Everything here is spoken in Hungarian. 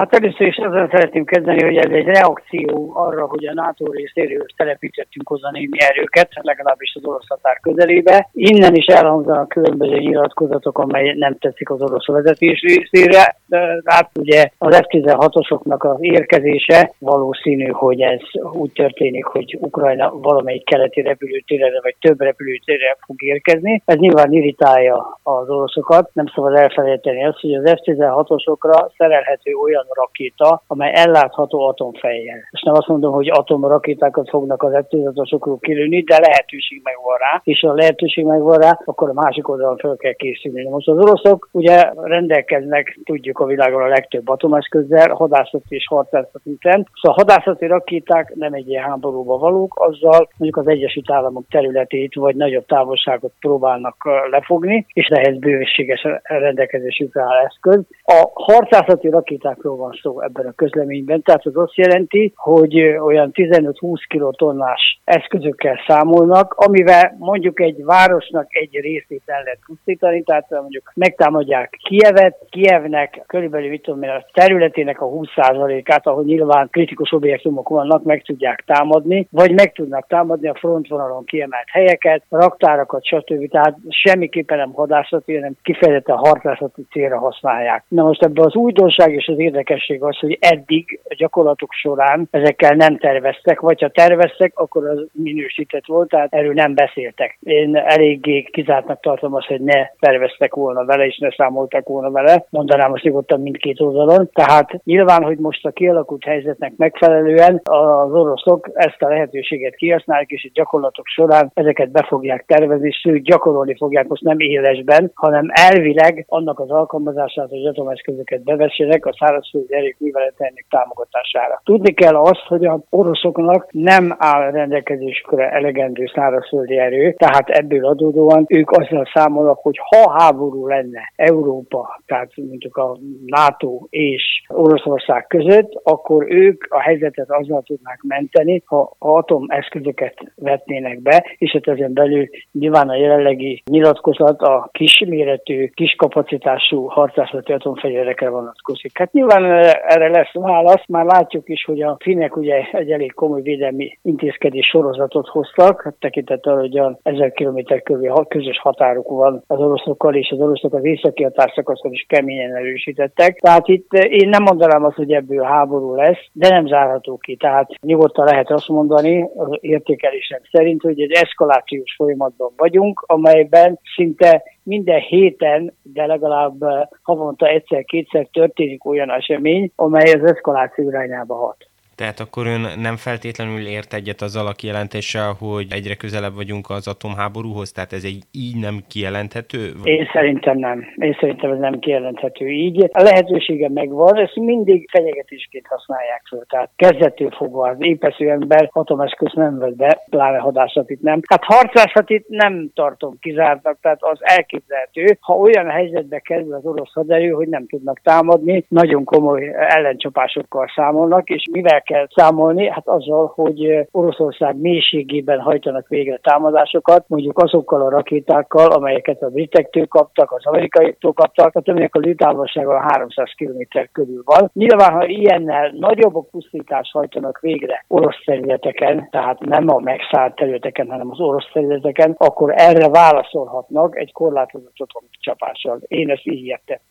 Hát először is azzal szeretném kezdeni, hogy ez egy reakció arra, hogy a NATO részéről telepítettünk hozzá némi erőket, legalábbis az orosz határ közelébe. Innen is elhangzanak különböző nyilatkozatok, amely nem tetszik az orosz vezetés részére. Hát ugye az F-16-osoknak az érkezése valószínű, hogy ez úgy történik, hogy Ukrajna valamelyik keleti repülőtérre vagy több repülőtérre fog érkezni. Ez nyilván irritálja az oroszokat. Nem szabad elfelejteni azt, hogy az F-16-osokra szerelhető olyan rakéta, amely ellátható atomfejjel. És nem azt mondom, hogy atomrakétákat fognak az F-16-osokról kilőni, de lehetőség megvan rá, és ha lehetőség megvan rá, akkor a másik oldalon fel kell készülni. Most az oroszok ugye rendelkeznek, tudjuk, a világon a legtöbb atomeszközzel, hadászati és harcászati szinten. Szóval a hadászati rakéták nem egy ilyen háborúba valók, azzal mondjuk az Egyesült Államok területét vagy nagyobb távolságot próbálnak lefogni, és ehhez bőséges rendelkezésükre áll eszköz. A harcászati rakétákról van szó ebben a közleményben, tehát az azt jelenti, hogy olyan 15-20 kilotonnás eszközökkel számolnak, amivel mondjuk egy városnak egy részét el lehet pusztítani, tehát mondjuk megtámadják Kijevet, Kijevnek körülbelül a területének a 20%-át, ahol nyilván kritikus objektumok vannak, meg tudják támadni, vagy meg tudnak támadni a frontvonalon kiemelt helyeket, raktárakat, stb. Tehát semmiképpen nem hadászati, hanem kifejezetten harcászati célra használják. Na most ebben az újdonság és az érdekesség az, hogy eddig a gyakorlatok során ezekkel nem terveztek, vagy ha terveztek, akkor az minősített volt, tehát erről nem beszéltek. Én eléggé kizártnak tartom azt, hogy ne terveztek volna vele, és ne számoltak volna vele, mondanám azt nyugodtan mindkét oldalon. Tehát nyilván, hogy most a kialakult helyzetnek megfelelően az oroszok ezt a lehetőséget kihasználják, és a gyakorlatok során ezeket be fogják tervezni, és ők gyakorolni fogják most nem élesben, hanem elvileg annak az alkalmazását, hogy atomeszközöket bevessenek a szárazföldi erők műveletének támogatására. Tudni kell azt, hogy az oroszoknak nem áll rendelkezésükre elegendő szárazföldi erő, tehát ebből adódóan ők azzal számolnak, hogy ha háború lenne Európa, tehát mondjuk a NATO és Oroszország között, akkor ők a helyzetet azzal tudnák menteni, ha atomeszközöket vetnének be, és hát ezen belül nyilván a jelenlegi nyilatkozat a kisméretű, kiskapacitású harcászati atomfegyverekre vonatkozik. Hát nyilván erre lesz válasz, már látjuk is, hogy a finnek ugye egy elég komoly védelmi intézkedés sorozatot hoztak, hát tekintettel, hogy olyan 1000 kilométer körül közös határuk van az oroszokkal, és az oroszok az északi határszakaszon is keményen erősítettek. Tehát itt én nem mondanám azt, hogy ebből háború lesz, de nem zárható ki. Tehát nyugodtan lehet azt mondani, az értékelésem szerint, hogy egy eszkalációs folyamatban vagyunk, amelyben szinte minden héten, de legalább havonta egyszer-kétszer történik olyan esemény, amely az eszkaláció irányába hat. Tehát akkor ön nem feltétlenül ért egyet azzal a kijelentéssel, hogy egyre közelebb vagyunk az atomháborúhoz, tehát ez így nem kijelenthető? Én szerintem nem. Én szerintem ez nem kijelenthető így. A lehetősége megvan, ezt mindig fenyegetésként használják föl. Tehát kezdettől fogva az épeszű ember atomeszközt nem vett be, pláne hadászatit nem. Hát harcászatit nem tartom kizártnak, tehát az elképzelhető, ha olyan helyzetbe kerül az orosz haderő, hogy nem tudnak támadni, nagyon komoly ellencsapásokkal számolnak, és mivel kell számolni? Hát azzal, hogy Oroszország mélységében hajtanak végre támadásokat, mondjuk azokkal a rakétákkal, amelyeket a britektől kaptak, az amerikaiaktól kaptak, tehát aminek a lőtávolsága 300 km körül van. Nyilván, ha ilyennel nagyobb pusztítást hajtanak végre orosz területeken, tehát nem a megszállt területeken, hanem az orosz területeken, akkor erre válaszolhatnak egy korlátozott atomcsapással. Én ezt így értem.